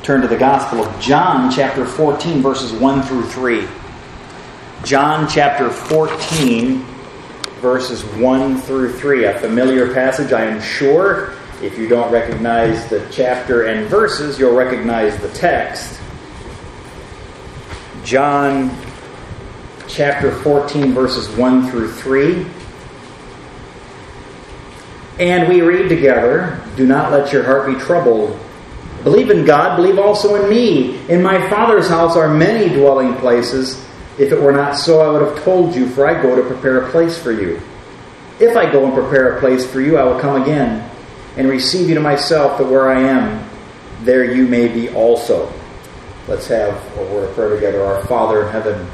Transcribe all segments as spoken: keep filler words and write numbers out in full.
turn to the Gospel of John, chapter fourteen, verses one through three. John, chapter fourteen, verses one through three. A familiar passage, I am sure. If you don't recognize the chapter and verses, you'll recognize the text. John, chapter fourteen, verses one through three. And we read together, "Do not let your heart be troubled. Believe in God, believe also in me. In my Father's house are many dwelling places. If it were not so, I would have told you, for I go to prepare a place for you. If I go and prepare a place for you, I will come again and receive you to myself, that where I am, there you may be also." Let's have a word of prayer together. Our Father in heaven,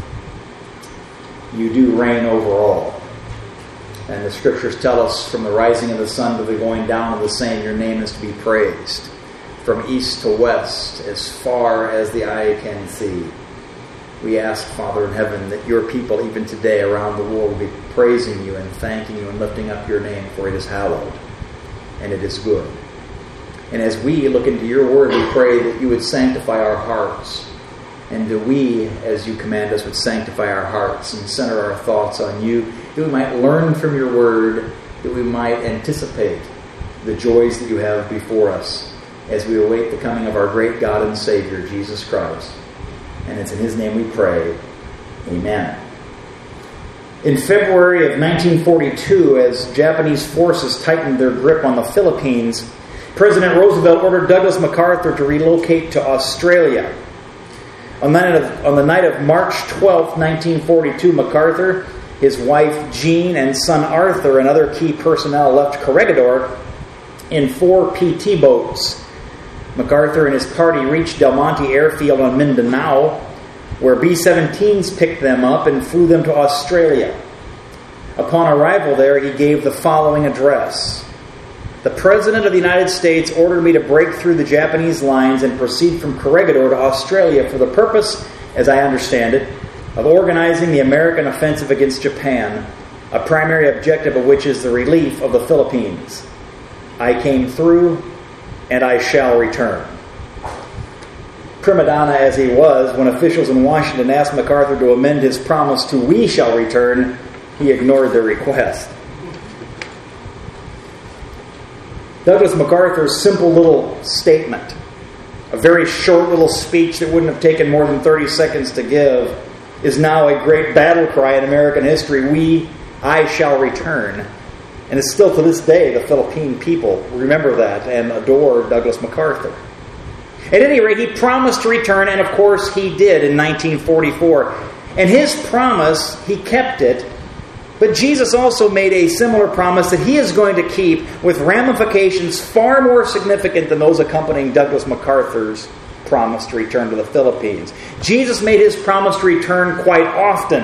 you do reign over all. And the Scriptures tell us, from the rising of the sun to the going down of the same, your name is to be praised. From east to west, as far as the eye can see. We ask, Father in heaven, that your people, even today around the world, will be praising you and thanking you and lifting up your name, for it is hallowed and it is good. And as we look into your word, we pray that you would sanctify our hearts, and that we, as you command us, would sanctify our hearts and center our thoughts on you, that we might learn from your word, that we might anticipate the joys that you have before us as we await the coming of our great God and Savior, Jesus Christ. And it's in his name we pray. Amen. In February of nineteen forty-two, as Japanese forces tightened their grip on the Philippines, President Roosevelt ordered Douglas MacArthur to relocate to Australia. On the night of, on the night of March twelfth, nineteen forty-two, MacArthur, his wife Jean, and son Arthur, and other key personnel left Corregidor in four P T boats. MacArthur and his party reached Del Monte Airfield on Mindanao, where B seventeens picked them up and flew them to Australia. Upon arrival there, he gave the following address: "The President of the United States ordered me to break through the Japanese lines and proceed from Corregidor to Australia for the purpose, as I understand it, of organizing the American offensive against Japan, a primary objective of which is the relief of the Philippines. I came through, and I shall return." Prima donna as he was, when officials in Washington asked MacArthur to amend his promise to "we shall return," he ignored their request. Douglas MacArthur's simple little statement, a very short little speech that wouldn't have taken more than thirty seconds to give, is now a great battle cry in American history. We, I shall return. And it's still to this day the Philippine people remember that and adore Douglas MacArthur. At any rate, he promised to return, and of course he did in nineteen forty-four. And his promise, he kept it. But Jesus also made a similar promise that he is going to keep, with ramifications far more significant than those accompanying Douglas MacArthur's promise to return to the Philippines. Jesus made his promise to return quite often,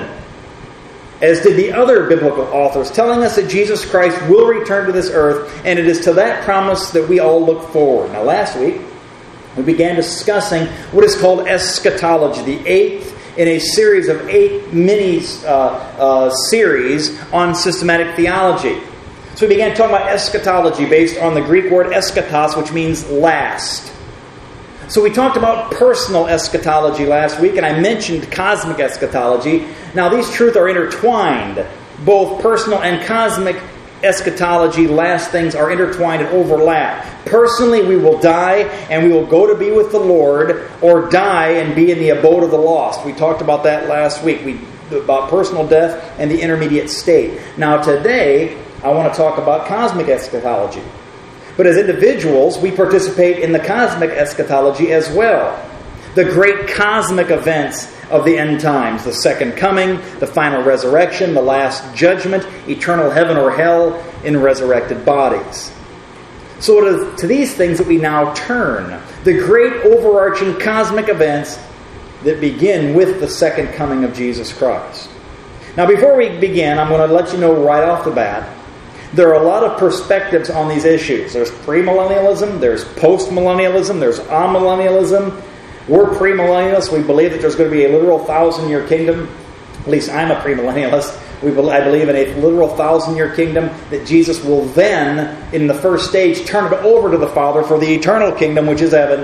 as did the other biblical authors, telling us that Jesus Christ will return to this earth, and it is to that promise that we all look forward. Now, last week, we began discussing what is called eschatology, the eighth in a series of eight mini uh, uh, series on systematic theology. So we began talking about eschatology based on the Greek word eschatos, which means last. So we talked about personal eschatology last week, and I mentioned cosmic eschatology. Now these truths are intertwined. Both personal and cosmic eschatology, last things, are intertwined and overlap. Personally, we will die and we will go to be with the Lord, or die and be in the abode of the lost. We talked about that last week, we about personal death and the intermediate state. Now today, I want to talk about cosmic eschatology. But as individuals, we participate in the cosmic eschatology as well. The great cosmic events of the end times, the second coming, the final resurrection, the last judgment, eternal heaven or hell in resurrected bodies. So it is to these things that we now turn. The great overarching cosmic events that begin with the second coming of Jesus Christ. Now before we begin, I'm going to let you know right off the bat, there are a lot of perspectives on these issues. There's premillennialism, there's postmillennialism, there's amillennialism. We're premillennialists. We believe that there's going to be a literal thousand-year kingdom. At least I'm a premillennialist. We, I believe in a literal thousand-year kingdom that Jesus will then, in the first stage, turn it over to the Father for the eternal kingdom, which is heaven.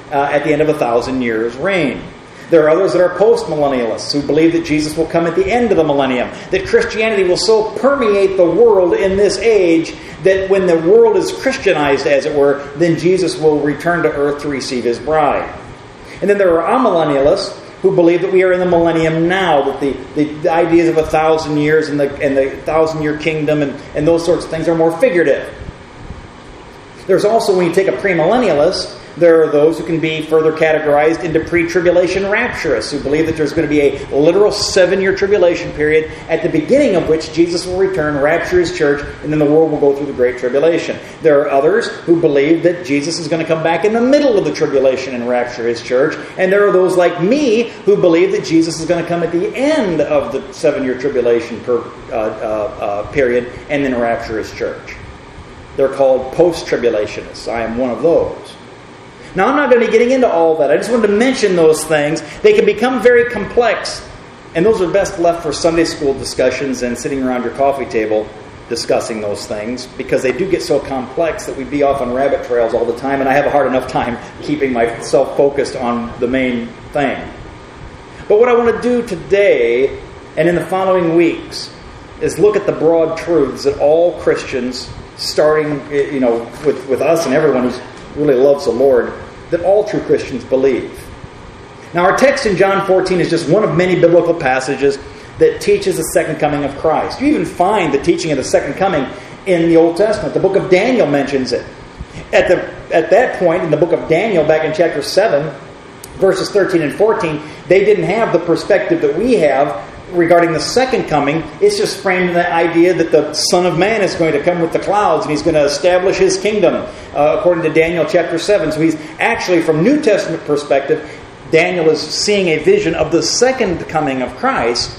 uh, at the end of a thousand years' reign. There are others that are post-millennialists who believe that Jesus will come at the end of the millennium, that Christianity will so permeate the world in this age that when the world is Christianized, as it were, then Jesus will return to earth to receive his bride. And then there are amillennialists who believe that we are in the millennium now, that the, the, the ideas of a thousand years and the, and the thousand-year kingdom and, and those sorts of things are more figurative. There's also, when you take a premillennialist, there are those who can be further categorized into pre-tribulation rapturists who believe that there's going to be a literal seven-year tribulation period at the beginning of which Jesus will return, rapture his church, and then the world will go through the Great Tribulation. There are others who believe that Jesus is going to come back in the middle of the tribulation and rapture his church. And there are those like me who believe that Jesus is going to come at the end of the seven-year tribulation per, uh, uh, uh, period and then rapture his church. They're called post-tribulationists. I am one of those. Now, I'm not going to be getting into all that. I just wanted to mention those things. They can become very complex, and those are best left for Sunday school discussions and sitting around your coffee table discussing those things, because they do get so complex that we'd be off on rabbit trails all the time, and I have a hard enough time keeping myself focused on the main thing. But what I want to do today and in the following weeks is look at the broad truths that all Christians, starting you know with, with us and everyone who really loves the Lord, that all true Christians believe. Now, our text in John fourteen is just one of many biblical passages that teaches the second coming of Christ. You even find the teaching of the second coming in the Old Testament. The book of Daniel mentions it. At the at that point, in the book of Daniel, back in chapter seven, verses thirteen and fourteen, they didn't have the perspective that we have regarding the second coming. It's just framed in the idea that the Son of Man is going to come with the clouds and he's going to establish his kingdom, uh, according to Daniel chapter seven. So he's actually, from New Testament perspective, Daniel is seeing a vision of the second coming of Christ.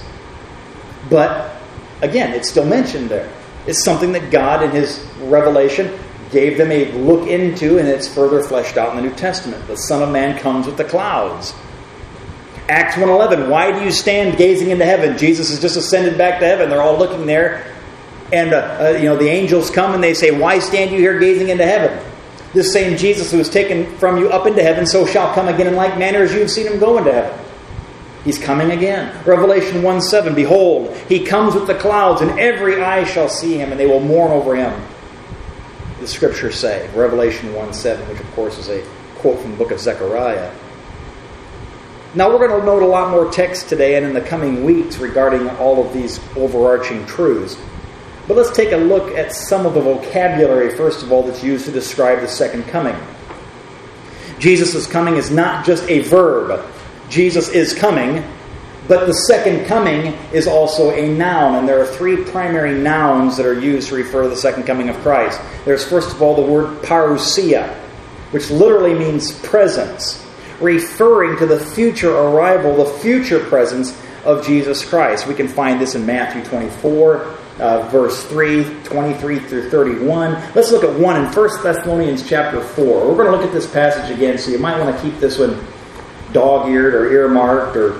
But again, it's still mentioned there. It's something that God in his revelation gave them a look into, and it's further fleshed out in the New Testament. The Son of Man comes with the clouds. Acts one eleven, why do you stand gazing into heaven? Jesus has just ascended back to heaven. They're all looking there. And uh, uh, you know the angels come and they say, why stand you here gazing into heaven? This same Jesus who was taken from you up into heaven, so shall come again in like manner as you have seen him go into heaven. He's coming again. Revelation one seven, behold, he comes with the clouds, and every eye shall see him, and they will mourn over him. The scriptures say, Revelation one seven, which of course is a quote from the book of Zechariah. Now, we're going to note a lot more text today and in the coming weeks regarding all of these overarching truths. But let's take a look at some of the vocabulary, first of all, that's used to describe the second coming. Jesus' coming is not just a verb. Jesus is coming, but the second coming is also a noun. And there are three primary nouns that are used to refer to the second coming of Christ. There's, first of all, the word parousia, which literally means presence, referring to the future arrival, the future presence of Jesus Christ. We can find this in Matthew twenty-four, uh, verse three, twenty-three through thirty-one. Let's look at one in First Thessalonians chapter four. We're going to look at this passage again, so you might want to keep this one dog-eared or earmarked, or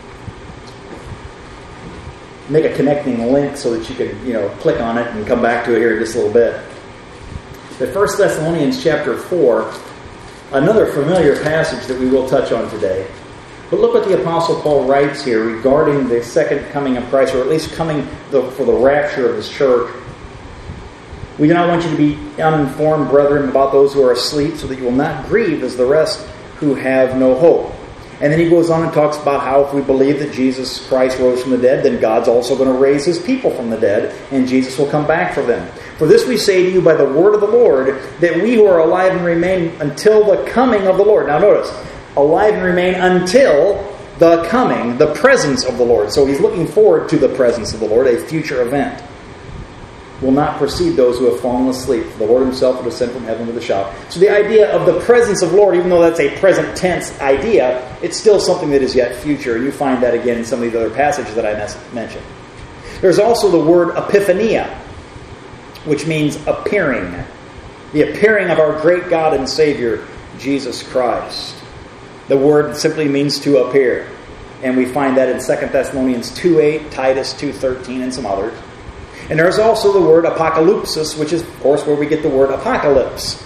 make a connecting link so that you can, you know, click on it and come back to it here in just a little bit. But First Thessalonians chapter four, another familiar passage that we will touch on today. But look what the Apostle Paul writes here regarding the second coming of Christ, or at least coming the, for the rapture of his church. We do not want you to be uninformed, brethren, about those who are asleep, so that you will not grieve as the rest who have no hope. And then he goes on and talks about how if we believe that Jesus Christ rose from the dead, then God's also going to raise his people from the dead, and Jesus will come back for them. For this we say to you by the word of the Lord, that we who are alive and remain until the coming of the Lord. Now notice, alive and remain until the coming, the presence of the Lord. So he's looking forward to the presence of the Lord, a future event. Will not precede those who have fallen asleep. For the Lord himself will descend from heaven with a shout. So the idea of the presence of the Lord, even though that's a present tense idea, it's still something that is yet future. And you find that again in some of the other passages that I mentioned. There's also the word epiphania, which means appearing. The appearing of our great God and Savior, Jesus Christ. The word simply means to appear. And we find that in Second Thessalonians two eight, Titus two thirteen, and some others. And there's also the word apocalypsis, which is, of course, where we get the word apocalypse.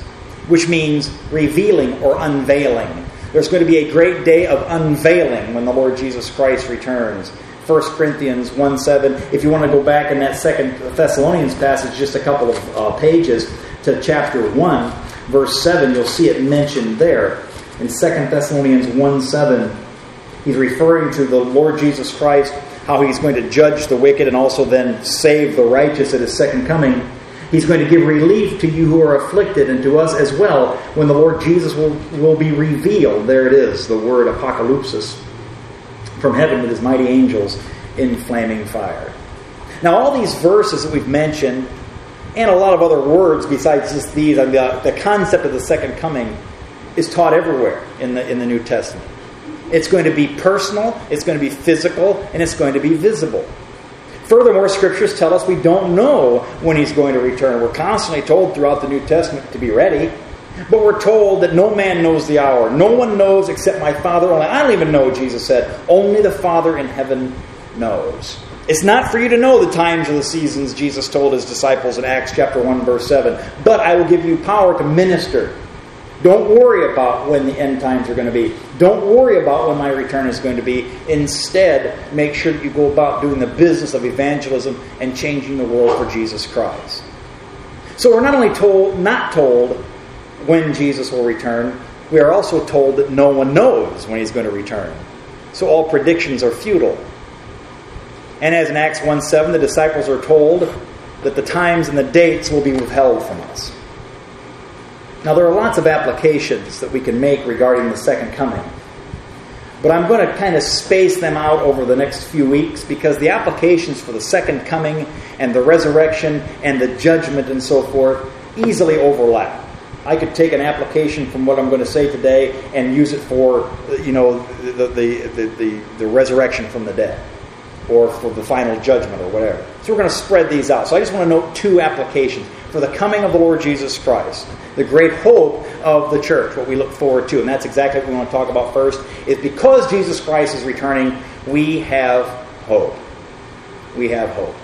which means revealing or unveiling. There's going to be a great day of unveiling when the Lord Jesus Christ returns. First Corinthians one seven. If you want to go back in that Second Thessalonians passage, just a couple of uh, pages to chapter one, verse seven, you'll see it mentioned there. In Second Thessalonians one seven, he's referring to the Lord Jesus Christ, how he's going to judge the wicked and also then save the righteous at his second coming. He's going to give relief to you who are afflicted and to us as well when the Lord Jesus will, will be revealed. There it is, the word apocalypsis, from heaven with his mighty angels in flaming fire. Now all these verses that we've mentioned, and a lot of other words besides just these, I mean, the, the concept of the second coming is taught everywhere in the in the New Testament. It's going to be personal, it's going to be physical, and it's going to be visible. Furthermore, Scriptures tell us we don't know when he's going to return. We're constantly told throughout the New Testament to be ready, but we're told that no man knows the hour. No one knows except my Father only. I don't even know, Jesus said. Only the Father in heaven knows. It's not for you to know the times or the seasons, Jesus told his disciples in Acts chapter one, verse seven. But I will give you power to minister. Don't worry about when the end times are going to be. Don't worry about when my return is going to be. Instead, make sure that you go about doing the business of evangelism and changing the world for Jesus Christ. So we're not only told, not told when Jesus will return, we are also told that no one knows when he's going to return. So all predictions are futile. And as in Acts one seven, the disciples are told that the times and the dates will be withheld from us. Now, there are lots of applications that we can make regarding the second coming. But I'm going to kind of space them out over the next few weeks because the applications for the second coming and the resurrection and the judgment and so forth easily overlap. I could take an application from what I'm going to say today and use it for, you know, the the, the, the, the resurrection from the dead or for the final judgment or whatever. So we're going to spread these out. So I just want to note two applications. For the coming of the Lord Jesus Christ, the great hope of the church, what we look forward to. And that's exactly what we want to talk about first, is because Jesus Christ is returning, we have hope. We have hope.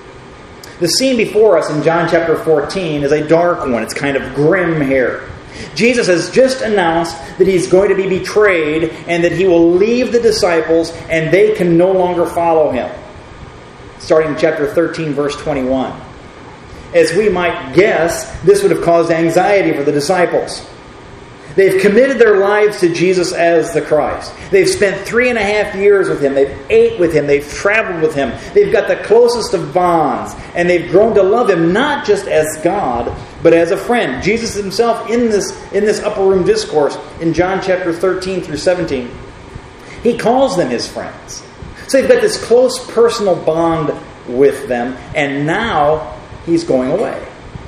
The scene before us in John chapter fourteen is a dark one. It's kind of grim here. Jesus has just announced that he's going to be betrayed and that he will leave the disciples and they can no longer follow him. Starting in chapter thirteen, verse twenty-one. As we might guess, this would have caused anxiety for the disciples. They've committed their lives to Jesus as the Christ. They've spent three and a half years with him. They've ate with him. They've traveled with him. They've got the closest of bonds. And they've grown to love him not just as God, but as a friend. Jesus himself in this, in this upper room discourse in John chapter thirteen through seventeen, he calls them his friends. So they've got this close personal bond with them. And now he's going away.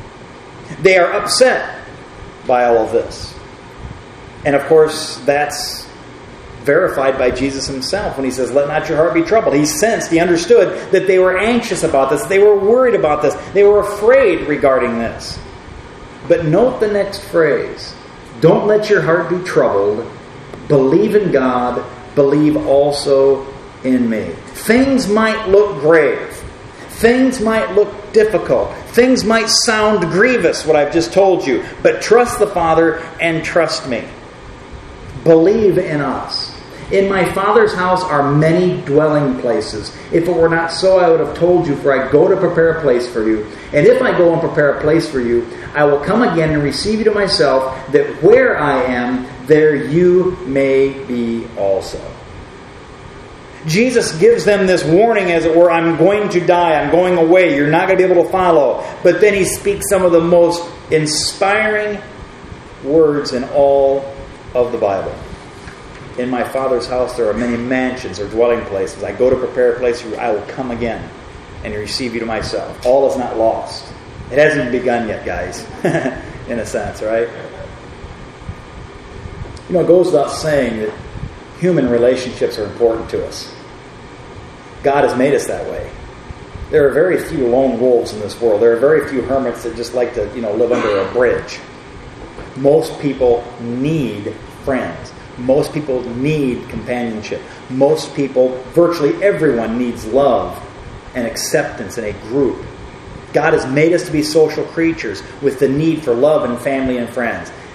They are upset by all of this. And of course, that's verified by Jesus himself when he says, let not your heart be troubled. He sensed, he understood that they were anxious about this. They were worried about this. They were afraid regarding this. But note the next phrase. Don't let your heart be troubled. Believe in God. Believe also in me. Things might look grave. Things might look difficult. Things might sound grievous, what I've just told you. But trust the Father and trust me. Believe in us. In my Father's house are many dwelling places. If it were not so, I would have told you, for I go to prepare a place for you. And if I go and prepare a place for you, I will come again and receive you to myself, that where I am, there you may be also. Jesus gives them this warning, as it were, I'm going to die, I'm going away, you're not going to be able to follow. But then he speaks some of the most inspiring words in all of the Bible. In my Father's house there are many mansions or dwelling places. I go to prepare a place for you, I will come again and receive you to myself. All is not lost. It hasn't begun yet, guys, in a sense, right? You know, it goes without saying that human relationships are important to us. God has made us that way. There are very few lone wolves in this world. There are very few hermits that just like to, you know, live under a bridge. Most people need friends. Most people need companionship. Most people, virtually everyone, needs love and acceptance in a group. God has made us to be social creatures with the need for love and family and friends.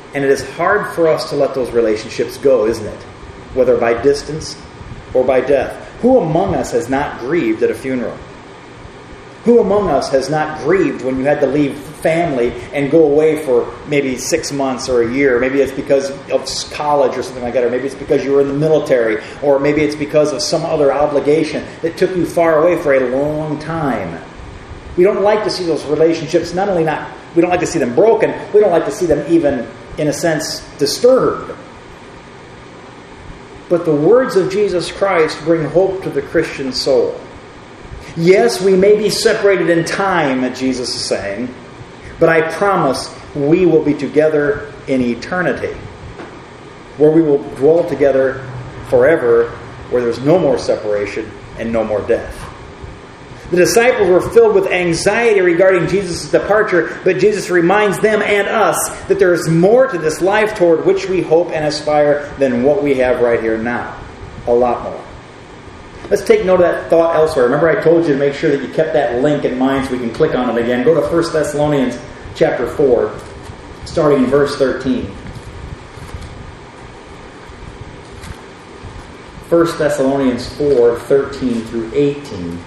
And it is hard for us to let those relationships go, isn't it? Whether by distance or by death. Who among us has not grieved at a funeral? Who among us has not grieved when you had to leave family and go away for maybe six months or a year? Maybe it's because of college or something like that, or maybe it's because you were in the military, or maybe it's because of some other obligation that took you far away for a long time. We don't like to see those relationships, not only not, we don't like to see them broken, we don't like to see them even, in a sense, disturbed. But the words of Jesus Christ bring hope to the Christian soul. Yes, we may be separated in time, Jesus is saying, but I promise we will be together in eternity, where we will dwell together forever, where there's no more separation and no more death. The disciples were filled with anxiety regarding Jesus' departure, but Jesus reminds them and us that there is more to this life toward which we hope and aspire than what we have right here now. A lot more. Let's take note of that thought elsewhere. Remember I told you to make sure that you kept that link in mind so we can click on it again. Go to First Thessalonians chapter four, starting in verse thirteen. First Thessalonians four, thirteen through eighteen.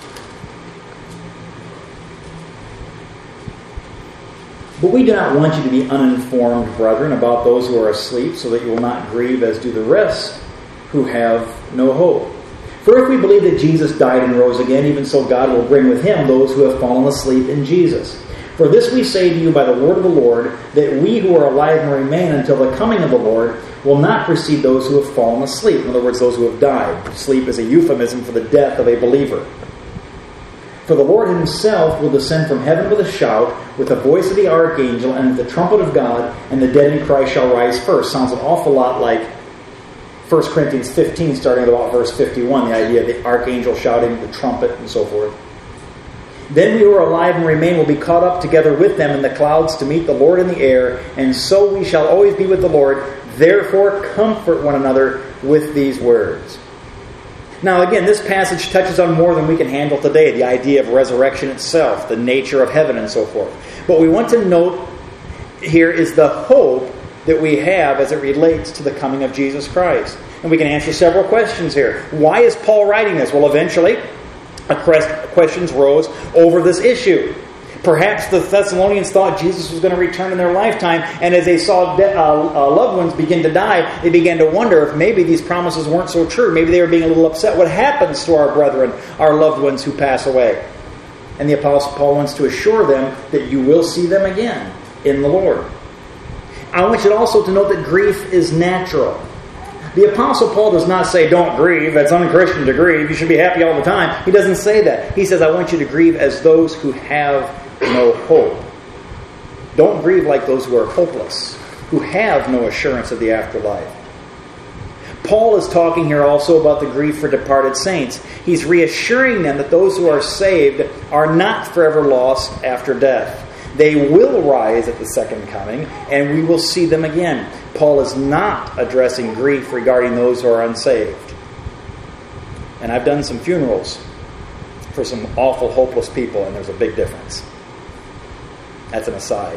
But we do not want you to be uninformed, brethren, about those who are asleep, so that you will not grieve as do the rest who have no hope. For if we believe that Jesus died and rose again, even so God will bring with him those who have fallen asleep in Jesus. For this we say to you by the word of the Lord, that we who are alive and remain until the coming of the Lord will not precede those who have fallen asleep. In other words, those who have died. Sleep is a euphemism for the death of a believer. For the Lord himself will descend from heaven with a shout, with the voice of the archangel, and with the trumpet of God, and the dead in Christ shall rise first. Sounds an awful lot like First Corinthians fifteen, starting at about verse fifty-one, the idea of the archangel shouting, the trumpet, and so forth. Then we who are alive and remain will be caught up together with them in the clouds to meet the Lord in the air, and so we shall always be with the Lord. Therefore comfort one another with these words. Now again, this passage touches on more than we can handle today, the idea of resurrection itself, the nature of heaven, and so forth. But we want to note here is the hope that we have as it relates to the coming of Jesus Christ. And we can answer several questions here. Why is Paul writing this? Well, eventually, questions rose over this issue. Perhaps the Thessalonians thought Jesus was going to return in their lifetime, and as they saw de- uh, uh, loved ones begin to die, they began to wonder if maybe these promises weren't so true. Maybe they were being a little upset. What happens to our brethren, our loved ones who pass away? And the Apostle Paul wants to assure them that you will see them again in the Lord. I want you also to note that grief is natural. The Apostle Paul does not say, don't grieve, that's unchristian to grieve, you should be happy all the time. He doesn't say that. He says, I want you to grieve as those who have no hope. Don't grieve like those who are hopeless, who have no assurance of the afterlife. Paul is talking here also about the grief for departed saints. He's reassuring them that those who are saved are not forever lost after death. They will rise at the second coming, and we will see them again. Paul is not addressing grief regarding those who are unsaved. And I've done some funerals for some awful, hopeless people, and there's a big difference. That's an aside.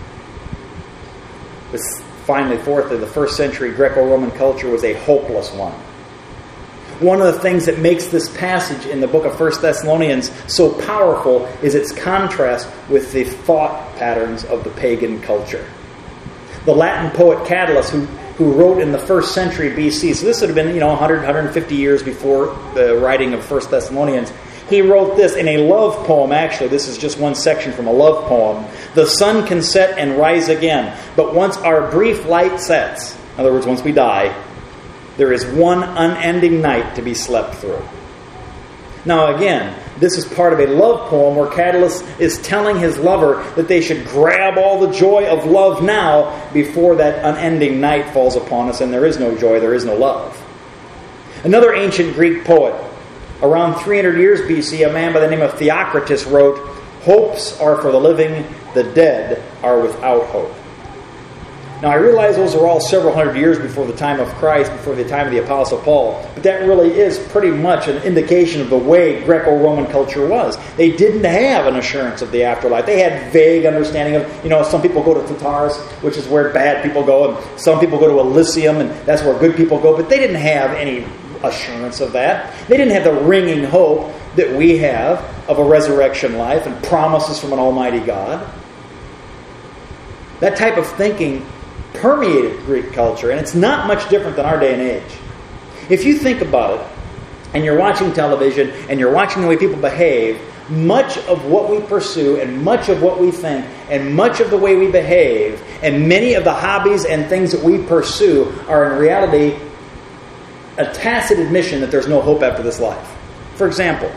This, finally, fourthly, the first century Greco-Roman culture was a hopeless one. One of the things that makes this passage in the book of First Thessalonians so powerful is its contrast with the thought patterns of the pagan culture. The Latin poet Catullus, who, who wrote in the first century B C, so this would have been, you know, one hundred, one hundred fifty years before the writing of First Thessalonians, he wrote this in a love poem, actually. This is just one section from a love poem. The sun can set and rise again, but once our brief light sets, in other words, once we die, there is one unending night to be slept through. Now again, this is part of a love poem where Catullus is telling his lover that they should grab all the joy of love now before that unending night falls upon us and there is no joy, there is no love. Another ancient Greek poet, around three hundred years B C, a man by the name of Theocritus wrote, "Hopes are for the living, the dead are without hope." Now, I realize those are all several hundred years before the time of Christ, before the time of the Apostle Paul, but that really is pretty much an indication of the way Greco-Roman culture was. They didn't have an assurance of the afterlife. They had vague understanding of, you know, some people go to Tartarus, which is where bad people go, and some people go to Elysium, and that's where good people go, but they didn't have any assurance of that. They didn't have the ringing hope that we have of a resurrection life and promises from an almighty God. That type of thinking permeated Greek culture, and it's not much different than our day and age. If you think about it, and you're watching television, and you're watching the way people behave, much of what we pursue, and much of what we think, and much of the way we behave, and many of the hobbies and things that we pursue are in reality a tacit admission that there's no hope after this life. For example,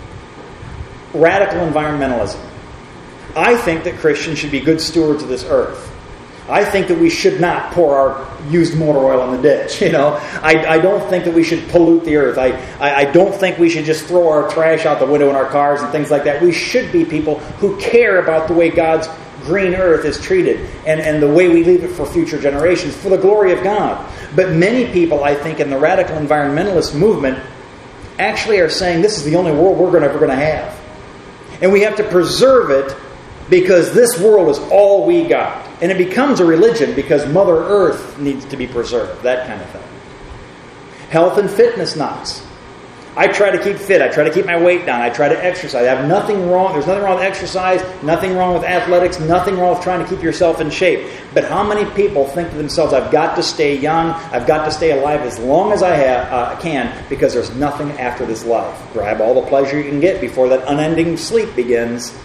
radical environmentalism. I think that Christians should be good stewards of this earth. I think that we should not pour our used motor oil in the ditch. You know, I, I don't think that we should pollute the earth. I, I, I don't think we should just throw our trash out the window in our cars and things like that. We should be people who care about the way God's green earth is treated and, and the way we leave it for future generations, for the glory of God. But many people, I think, in the radical environmentalist movement actually are saying this is the only world we're ever going to have. And we have to preserve it because this world is all we got. And it becomes a religion because Mother Earth needs to be preserved. That kind of thing. Health and fitness nuts. I try to keep fit. I try to keep my weight down. I try to exercise. I have nothing wrong. There's nothing wrong with exercise. Nothing wrong with athletics. Nothing wrong with trying to keep yourself in shape. But how many people think to themselves, I've got to stay young. I've got to stay alive as long as I have, uh, can because there's nothing after this life. Grab all the pleasure you can get before that unending sleep begins.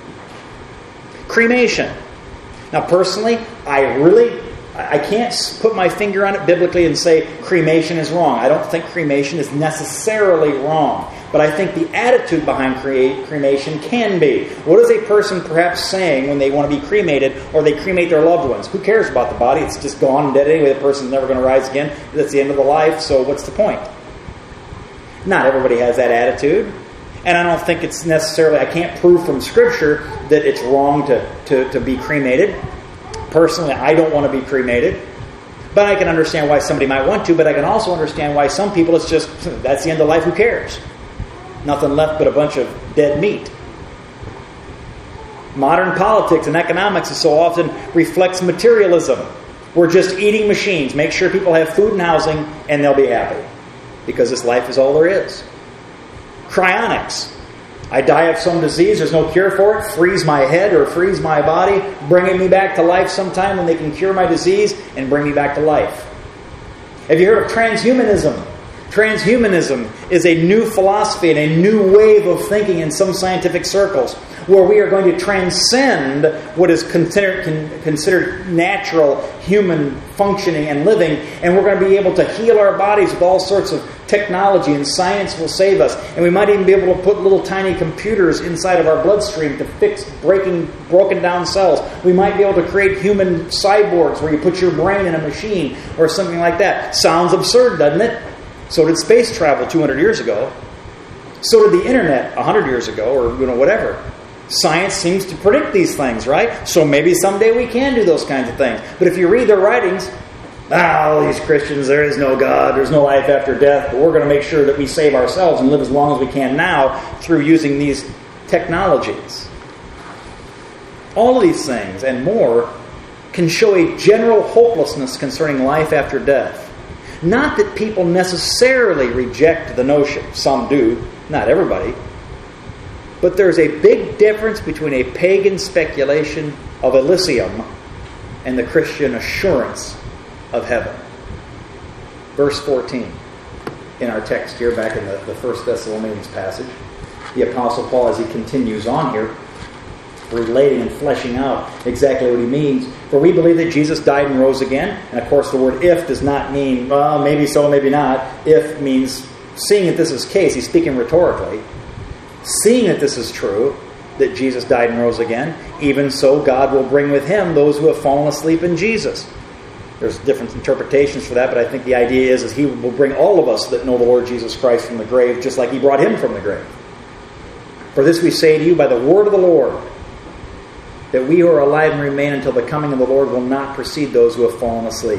Cremation. Now, personally, I really, I can't put my finger on it biblically and say cremation is wrong. I don't think cremation is necessarily wrong. But I think the attitude behind cre- cremation can be. What is a person perhaps saying when they want to be cremated or they cremate their loved ones? Who cares about the body? It's just gone and dead anyway. The person's never going to rise again. That's the end of the life, so what's the point? Not everybody has that attitude. And I don't think it's necessarily, I can't prove from Scripture that it's wrong to, to, to be cremated. Personally, I don't want to be cremated. But I can understand why somebody might want to, but I can also understand why some people, it's just, that's the end of life, who cares? Nothing left but a bunch of dead meat. Modern politics and economics so often reflects materialism. We're just eating machines. Make sure people have food and housing, and they'll be happy. Because this life is all there is. Cryonics. I die of some disease, there's no cure for it, freeze my head or freeze my body, bringing me back to life sometime when they can cure my disease and bring me back to life. Have you heard of transhumanism? Transhumanism is a new philosophy and a new wave of thinking in some scientific circles where we are going to transcend what is considered, considered natural human functioning and living, and we're going to be able to heal our bodies with all sorts of technology, and science will save us. And we might even be able to put little tiny computers inside of our bloodstream to fix breaking broken down cells. We might be able to create human cyborgs where you put your brain in a machine or something like that. Sounds absurd, doesn't it? So did space travel two hundred years ago. So did the internet one hundred years ago, or you know whatever. Science seems to predict these things, right? So maybe someday we can do those kinds of things. But if you read their writings, ah, all these Christians, there is no God, there's no life after death, but we're going to make sure that we save ourselves and live as long as we can now through using these technologies. All of these things and more can show a general hopelessness concerning life after death. Not that people necessarily reject the notion. Some do, not everybody. But there's a big difference between a pagan speculation of Elysium and the Christian assurance of heaven. Verse fourteen in our text here, back in the, the First Thessalonians passage, the Apostle Paul, as he continues on here, relating and fleshing out exactly what he means. For we believe that Jesus died and rose again. And of course the word if does not mean, well, maybe so, maybe not. If means, seeing that this is the case, he's speaking rhetorically. Seeing that this is true, that Jesus died and rose again, even so God will bring with him those who have fallen asleep in Jesus. There's different interpretations for that, but I think the idea is, is he will bring all of us that know the Lord Jesus Christ from the grave, just like he brought him from the grave. For this we say to you by the word of the Lord, that we who are alive and remain until the coming of the Lord will not precede those who have fallen asleep.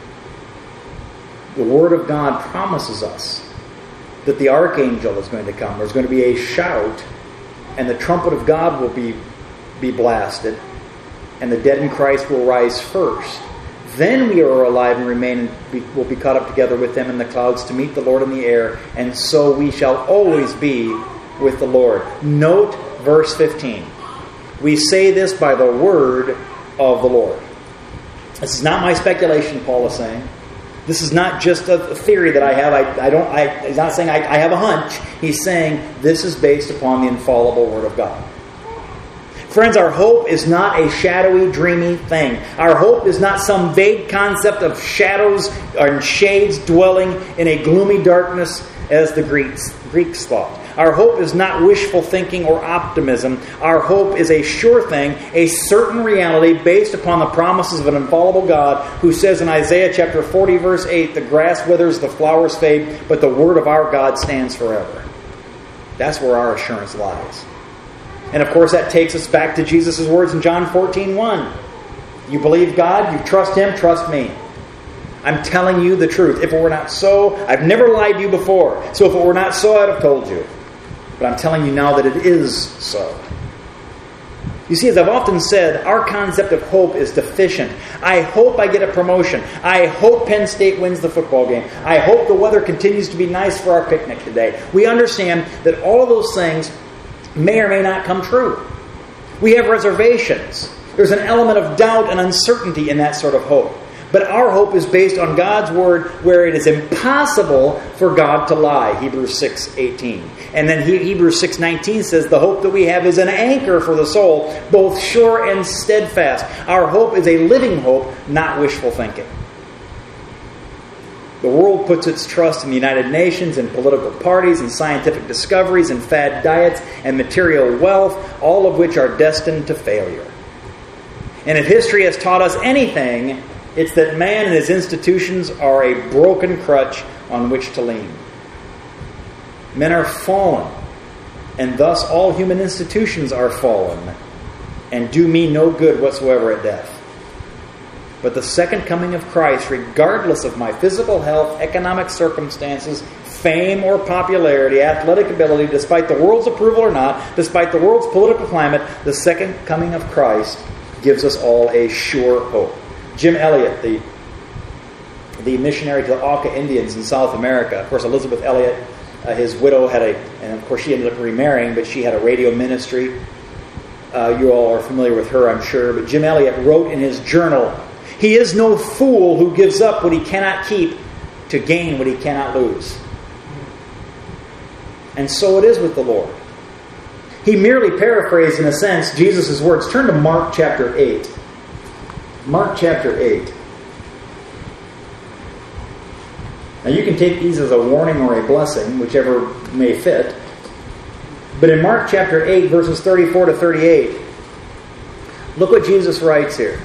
The Word of God promises us that the archangel is going to come. There's going to be a shout, and the trumpet of God will be, be blasted, and the dead in Christ will rise first. Then we are alive and remain and be, will be caught up together with them in the clouds to meet the Lord in the air, and so we shall always be with the Lord. Note verse fifteen. We say this by the word of the Lord. This is not my speculation, Paul is saying. This is not just a theory that I have. I, I don't. I, he's not saying I, I have a hunch. He's saying this is based upon the infallible Word of God. Friends, our hope is not a shadowy, dreamy thing. Our hope is not some vague concept of shadows or shades dwelling in a gloomy darkness as the Greeks, Greeks thought. Our hope is not wishful thinking or optimism. Our hope is a sure thing, a certain reality based upon the promises of an infallible God who says in Isaiah chapter forty, verse eight, the grass withers, the flowers fade, but the word of our God stands forever. That's where our assurance lies. And of course that takes us back to Jesus' words in John fourteen one. You believe God, you trust Him, trust me. I'm telling you the truth. If it were not so, I've never lied to you before. So if it were not so, I'd have told you. But I'm telling you now that it is so. You see, as I've often said, our concept of hope is deficient. I hope I get a promotion. I hope Penn State wins the football game. I hope the weather continues to be nice for our picnic today. We understand that all of those things may or may not come true. We have reservations. There's an element of doubt and uncertainty in that sort of hope. But our hope is based on God's Word where it is impossible for God to lie. Hebrews six eighteen. And then Hebrews six nineteen says the hope that we have is an anchor for the soul, both sure and steadfast. Our hope is a living hope, not wishful thinking. The world puts its trust in the United Nations and political parties and scientific discoveries and fad diets and material wealth, all of which are destined to failure. And if history has taught us anything, it's that man and his institutions are a broken crutch on which to lean. Men are fallen, and thus all human institutions are fallen, and do me no good whatsoever at death. But the second coming of Christ, regardless of my physical health, economic circumstances, fame or popularity, athletic ability, despite the world's approval or not, despite the world's political climate, the second coming of Christ gives us all a sure hope. Jim Elliot, the, the missionary to the Auca Indians in South America. Of course, Elizabeth Elliot, uh, his widow, had a, and of course she ended up remarrying, but she had a radio ministry. Uh, you all are familiar with her, I'm sure. But Jim Elliot wrote in his journal, "He is no fool who gives up what he cannot keep to gain what he cannot lose." And so it is with the Lord. He merely paraphrased, in a sense, Jesus' words. Turn to Mark chapter eight. Mark chapter eight. Now you can take these as a warning or a blessing, whichever may fit. But in Mark chapter eight, verses thirty-four to thirty-eight, look what Jesus writes here.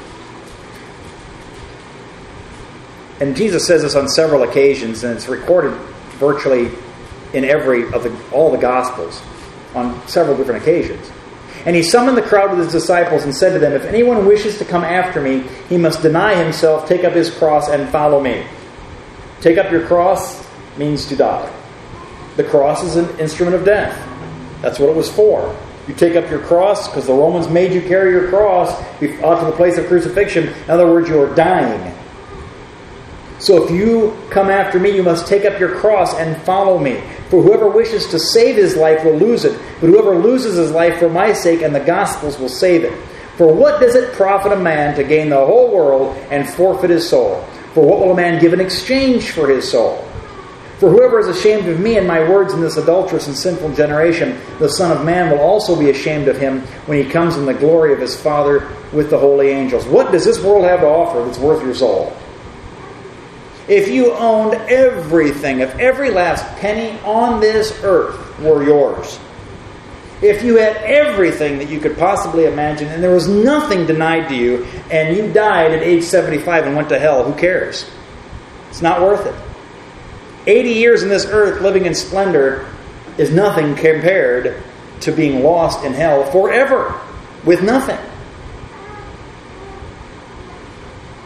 And Jesus says this on several occasions, and it's recorded virtually in every of the all the Gospels on several different occasions. And he summoned the crowd with his disciples and said to them, "If anyone wishes to come after me, he must deny himself, take up his cross, and follow me." Take up your cross means to die. The cross is an instrument of death. That's what it was for. You take up your cross because the Romans made you carry your cross out to the place of crucifixion. In other words, you are dying. So if you come after me, you must take up your cross and follow me. For whoever wishes to save his life will lose it, but whoever loses his life for my sake and the gospel's will save it. For what does it profit a man to gain the whole world and forfeit his soul? For what will a man give in exchange for his soul? For whoever is ashamed of me and my words in this adulterous and sinful generation, the Son of Man will also be ashamed of him when he comes in the glory of his Father with the holy angels. What does this world have to offer that's worth your soul? If you owned everything, if every last penny on this earth were yours, if you had everything that you could possibly imagine and there was nothing denied to you, and you died at age seventy-five and went to hell, who cares? It's not worth it. eighty years in this earth living in splendor is nothing compared to being lost in hell forever with nothing.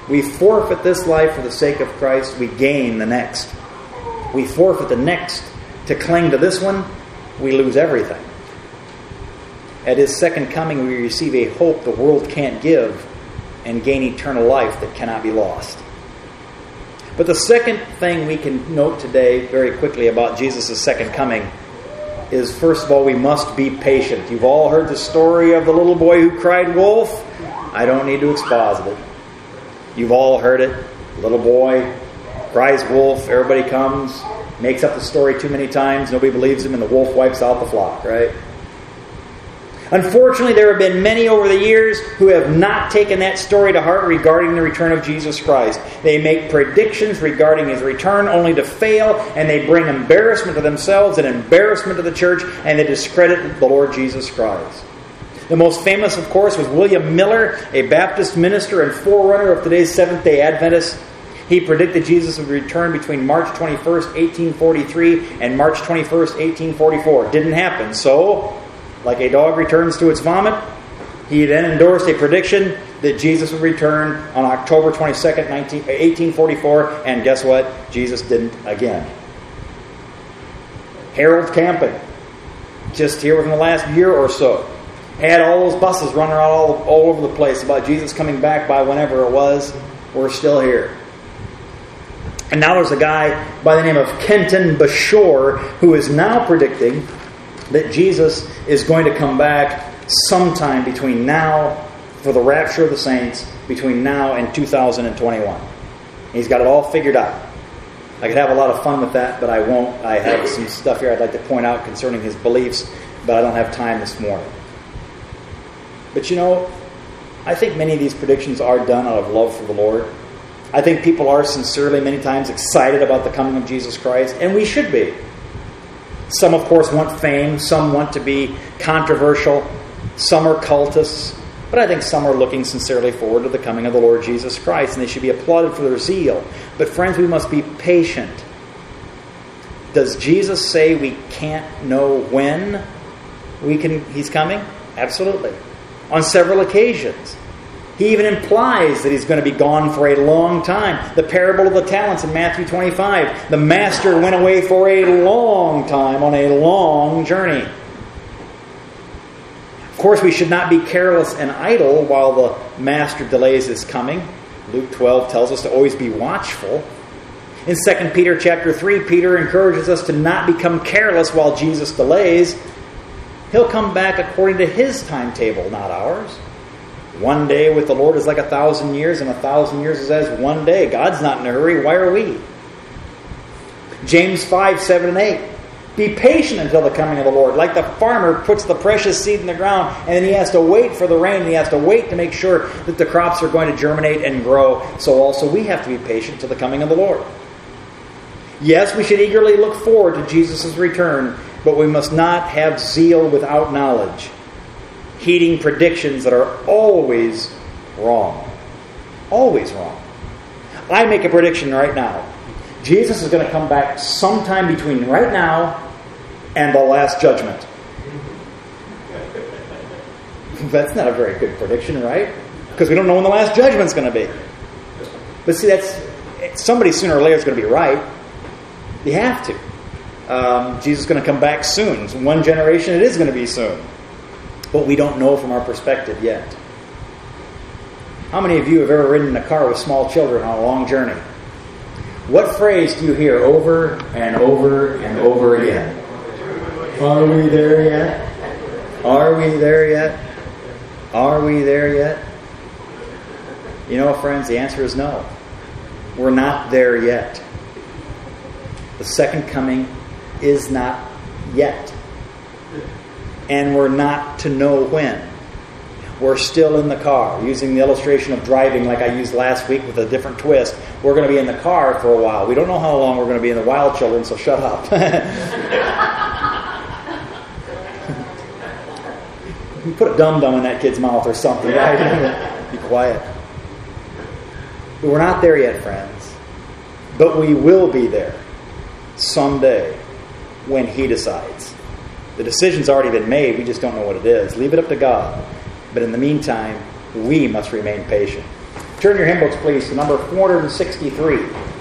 We forfeit this life for the sake of Christ. We gain the next. We forfeit the next to cling to this one. We lose everything. At His second coming, we receive a hope the world can't give and gain eternal life that cannot be lost. But the second thing we can note today very quickly about Jesus' second coming is, first of all, we must be patient. You've all heard the story of the little boy who cried wolf. I don't need to exposit it. You've all heard it. Little boy cries wolf. Everybody comes, makes up the story too many times. Nobody believes him, and the wolf wipes out the flock, right? Unfortunately, there have been many over the years who have not taken that story to heart regarding the return of Jesus Christ. They make predictions regarding His return only to fail, and they bring embarrassment to themselves and embarrassment to the church, and they discredit the Lord Jesus Christ. The most famous, of course, was William Miller, a Baptist minister and forerunner of today's Seventh-day Adventists. He predicted Jesus would return between March twenty-first, eighteen forty-three and March twenty-first, eighteen forty-four. Didn't happen. So, like a dog returns to its vomit, he then endorsed a prediction that Jesus would return on October twenty-second, eighteen forty-four, and guess what? Jesus didn't again. Harold Camping, just here within the last year or so, had all those buses running around all, all over the place about Jesus coming back by whenever it was. We're still here. And now there's a guy by the name of Kenton Bashore who is now predicting that Jesus is going to come back sometime between now, for the rapture of the saints, between now and two thousand twenty-one. And he's got it all figured out. I could have a lot of fun with that, but I won't. I have some stuff here I'd like to point out concerning his beliefs, but I don't have time this morning. But you know, I think many of these predictions are done out of love for the Lord. I think people are sincerely, many times, excited about the coming of Jesus Christ, and we should be. Some, of course, want fame. Some want to be controversial. Some are cultists. But I think some are looking sincerely forward to the coming of the Lord Jesus Christ, and they should be applauded for their zeal. But friends, we must be patient. Does Jesus say we can't know when we can? He's coming? Absolutely. On several occasions. He even implies that He's going to be gone for a long time. The parable of the talents in Matthew twenty-five. The master went away for a long time on a long journey. Of course, we should not be careless and idle while the master delays His coming. Luke twelve tells us to always be watchful. In Second Peter chapter three, Peter encourages us to not become careless while Jesus delays. He'll come back according to His timetable, not ours. One day with the Lord is like a thousand years, and a thousand years is as one day. God's not in a hurry. Why are we? James five, seven, and eight. Be patient until the coming of the Lord. Like the farmer puts the precious seed in the ground, and then he has to wait for the rain, and he has to wait to make sure that the crops are going to germinate and grow. So also we have to be patient till the coming of the Lord. Yes, we should eagerly look forward to Jesus' return, but we must not have zeal without knowledge, heeding predictions that are always wrong. Always wrong. I make a prediction right now. Jesus is going to come back sometime between right now and the last judgment. That's not a very good prediction, right? Because we don't know when the last judgment's going to be. But see, that's somebody sooner or later is going to be right. You have to. Um, Jesus is going to come back soon. So one generation, it is going to be soon. But we don't know from our perspective yet. How many of you have ever ridden in a car with small children on a long journey? What phrase do you hear over and over and over again? Are we there yet? Are we there yet? Are we there yet? You know, friends, the answer is no. We're not there yet. The second coming is not yet. And we're not to know when. We're still in the car. Using the illustration of driving like I used last week with a different twist. We're going to be in the car for a while. We don't know how long we're going to be in the wild children, so shut up. You put a dum-dum in that kid's mouth or something, right? Be quiet. But we're not there yet, friends. But we will be there someday when He decides. The decision's already been made. We just don't know what it is. Leave it up to God. But in the meantime, we must remain patient. Turn your hymn books, please, to number four hundred sixty-three.